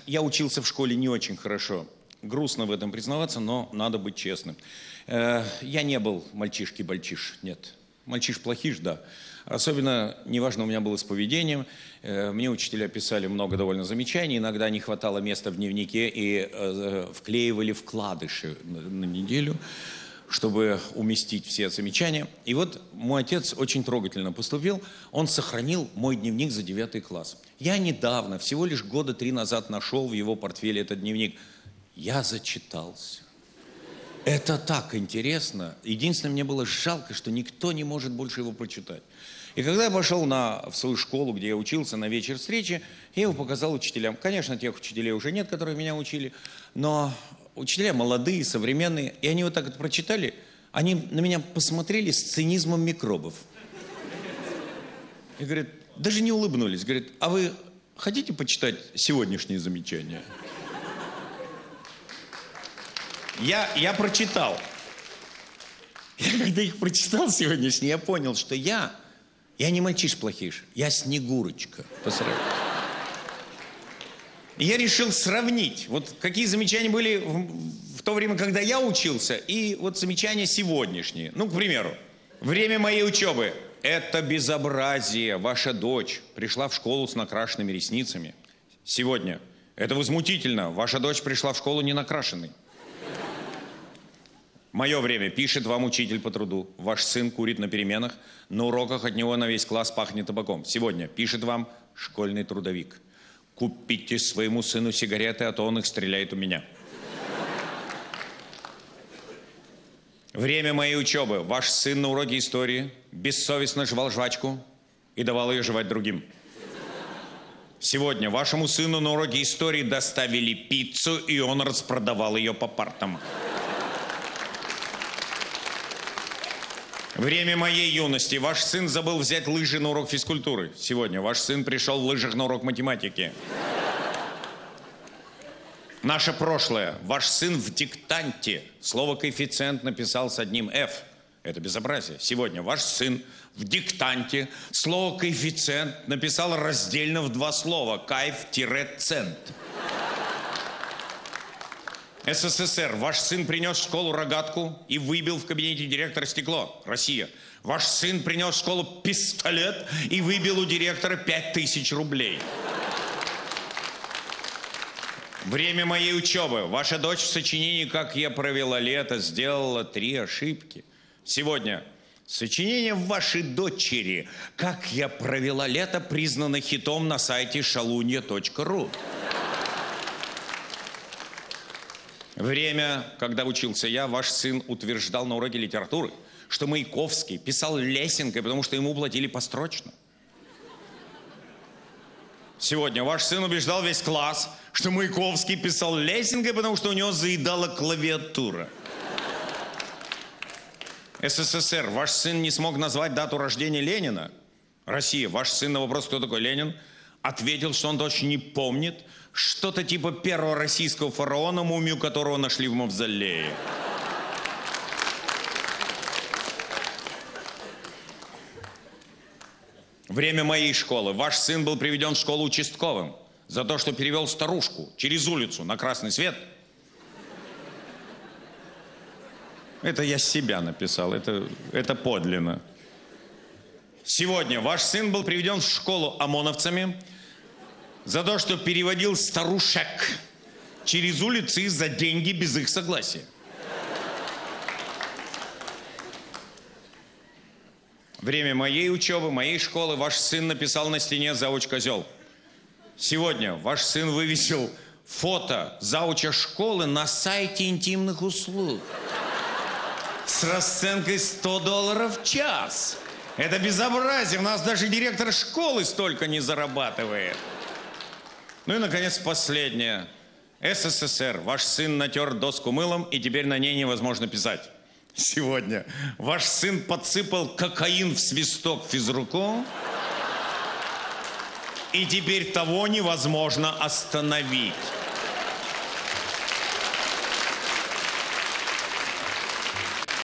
Я учился в школе не очень хорошо. Грустно в этом признаваться, но надо быть честным. Я не был мальчишки-бальчиш, нет. Мальчиш-плохиш, да. Особенно неважно у меня было с поведением. Мне учителя писали много довольно замечаний. Иногда не хватало места в дневнике и вклеивали вкладыши на неделю, чтобы уместить все замечания. И вот мой отец очень трогательно поступил. Он сохранил мой дневник за 9 класс. Я недавно, всего лишь года 3 назад, нашел в его портфеле этот дневник. Я зачитался. Это так интересно. Единственное, мне было жалко, что никто не может больше его прочитать. И когда я пошел в свою школу, где я учился, на вечер встречи, я его показал учителям. Конечно, тех учителей уже нет, которые меня учили, но учителя молодые, современные, и они вот так это прочитали, они на меня посмотрели с цинизмом микробов. И говорят, даже не улыбнулись, говорят, а вы хотите почитать сегодняшние замечания? Я прочитал. Когда их прочитал сегодняшние, я понял, что я не мальчиш-плохиш, я Снегурочка. И я решил сравнить, вот какие замечания были в то время, когда я учился, и вот замечания сегодняшние. Ну, к примеру, время моей учебы. Это безобразие. Ваша дочь пришла в школу с накрашенными ресницами. Сегодня. Это возмутительно. Ваша дочь пришла в школу не накрашенной. Мое время. Пишет вам учитель по труду. Ваш сын курит на переменах. На уроках от него на весь класс пахнет табаком. Сегодня. Пишет вам школьный трудовик. Купите своему сыну сигареты, а то он их стреляет у меня. Время моей учебы. Ваш сын на уроке истории бессовестно жевал жвачку и давал ее жевать другим. Сегодня вашему сыну на уроке истории доставили пиццу, и он распродавал ее по партам. Время моей юности. Ваш сын забыл взять лыжи на урок физкультуры. Сегодня ваш сын пришел в лыжах на урок математики. Наше прошлое. Ваш сын в диктанте слово «коэффициент» написал с одним «ф». Это безобразие. Сегодня ваш сын в диктанте слово «коэффициент» написал раздельно в 2 слова «кайф-цент». СССР. Ваш сын принес в школу рогатку и выбил в кабинете директора стекло. Россия. Ваш сын принес в школу пистолет и выбил у директора 5000 рублей. Время моей учебы. Ваша дочь в сочинении «Как я провела лето» сделала 3 ошибки. Сегодня. Сочинение вашей дочери «Как я провела лето» признано хитом на сайте шалунья.ру. Время, когда учился я, ваш сын утверждал на уроке литературы, что Маяковский писал лесенкой, потому что ему платили построчно. Сегодня ваш сын убеждал весь класс, что Маяковский писал лесенкой, потому что у него заедала клавиатура. СССР. Ваш сын не смог назвать дату рождения Ленина. Россия. Ваш сын на вопрос, кто такой Ленин, ответил, что он точно не помнит. Что-то типа первого российского фараона, мумию которого нашли в мавзолее. Время моей школы. Ваш сын был приведен в школу участковым за то, что перевел старушку через улицу на красный свет. Это я себя написал, это подлинно. Сегодня ваш сын был приведен в школу ОМОНовцами за то, что переводил старушек через улицы за деньги без их согласия. Время моей учебы, моей школы. Ваш сын написал на стене «Зауч-козел». Сегодня ваш сын вывесил фото зауча школы на сайте интимных услуг с расценкой $100 в час. Это безобразие. У нас даже директор школы столько не зарабатывает. Ну и, наконец, последнее. СССР. Ваш сын натер доску мылом, и теперь на ней невозможно писать. Сегодня ваш сын подсыпал кокаин в свисток физруку, и теперь того невозможно остановить.